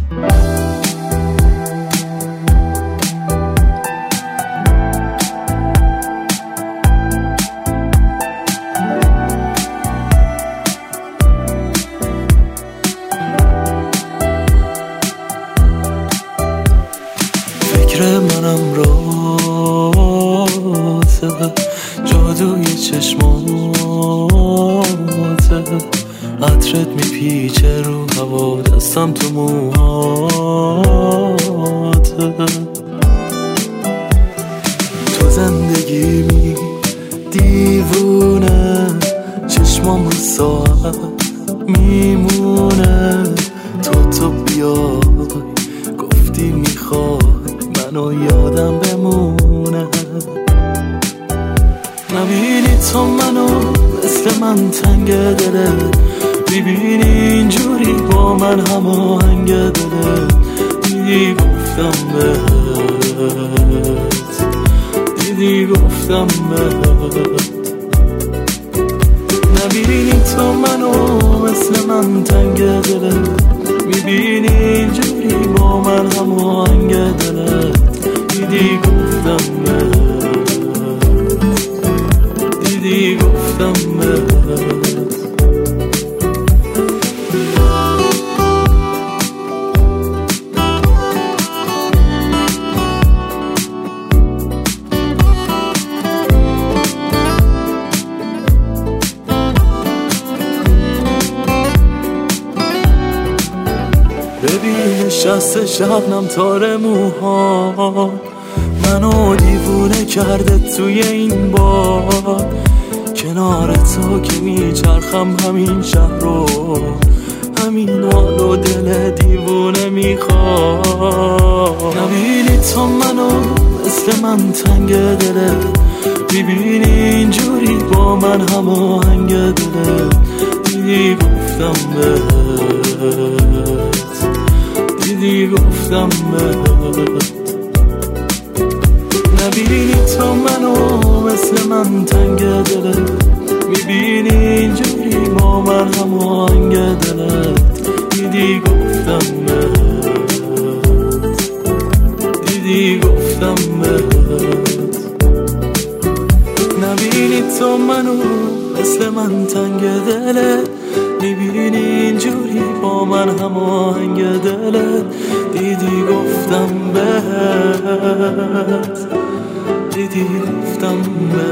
فکر منم راته، جادوی چشماته، عطرت میپیچه رو هوا، دستم تو موهاته. تو زندگیمی دیوونه، چشمام رو ساعت میمونه. تو بیای گفتی میخوای منو یادم بمونه. نبینی تو منو مثل من تنگ دله، میبینی اینجوری با من هماهنگ دله. دیدی گفتم بهت، دیدی گفتم بهت. نبینی تو منو مثل من تنگ دله، میبینی اینجوری با من هماهنگ دله. دیدی گفتم بهت، دیدی گفتم بهت. ببین نشسته شبنم تار موها، منو دیوونه کرده توی این باد. کنار تو که میچرخم همین شهر رو، همین حال و دل دیوونه میخواد. نبینی تو منو مثل من تنگ دله، میبینی اینجوری با من هماهنگ دله. دیدی گفتم بهت، دیدی گفتم بهت. نبینی تو منو مثل من تنگ دله، میبینی اینجوری با من هماهنگ دله. دیدی گفتم بهت، دیدی گفتم بهت. نبینی تو منو مثل من تنگ دله، میبینی اینجوری با من هماهنگ دله. دیدی گفتم بهت، دیدی گفتم بهت.